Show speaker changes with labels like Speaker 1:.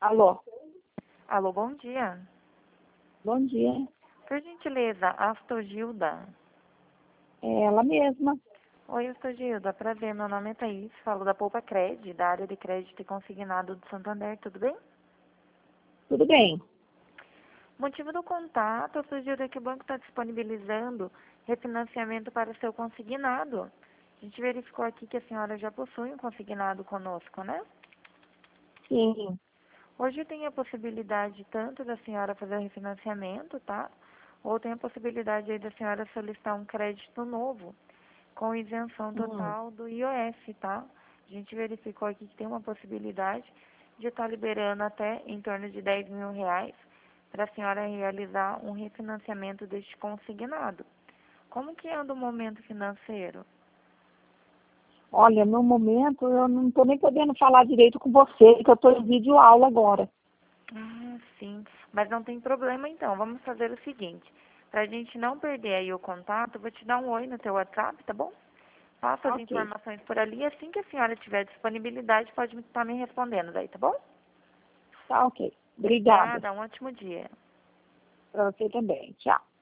Speaker 1: Alô,
Speaker 2: Alô, bom dia.
Speaker 1: bom dia.
Speaker 2: Por gentileza, Astogilda.
Speaker 1: É ela mesma.
Speaker 2: Oi, Astogilda. Prazer, meu nome é Thaís. Falo da Poupa Cred, da área de crédito e consignado do Santander. Tudo bem?
Speaker 1: Tudo bem?
Speaker 2: Motivo do contato, Astogilda, é que o banco está disponibilizando refinanciamento para seu consignado. A gente verificou aqui que a senhora já possui um consignado conosco, né?
Speaker 1: Sim.
Speaker 2: Hoje tem a possibilidade tanto da senhora fazer o refinanciamento, tá? Ou tem a possibilidade aí da senhora solicitar um crédito novo, com isenção
Speaker 1: Hum.
Speaker 2: total do IOF, tá? A gente verificou aqui que tem uma possibilidade de estar liberando até em torno de R$ 10.000 para a senhora realizar um refinanciamento deste consignado. Como que anda o momento financeiro?
Speaker 1: Olha, no momento eu não estou nem podendo falar direito com você, que eu estou em vídeo aula agora.
Speaker 2: Ah, sim. Mas não tem problema então. Vamos fazer o seguinte. Para a gente não perder aí o contato, eu vou te dar um oi no teu WhatsApp, tá bom? Passa as
Speaker 1: Ok.
Speaker 2: informações por ali. Assim que a senhora tiver disponibilidade, pode estar me respondendo daí, tá bom?
Speaker 1: Tá ok. Obrigada.
Speaker 2: Obrigada, um ótimo dia.
Speaker 1: Para você também. Tchau.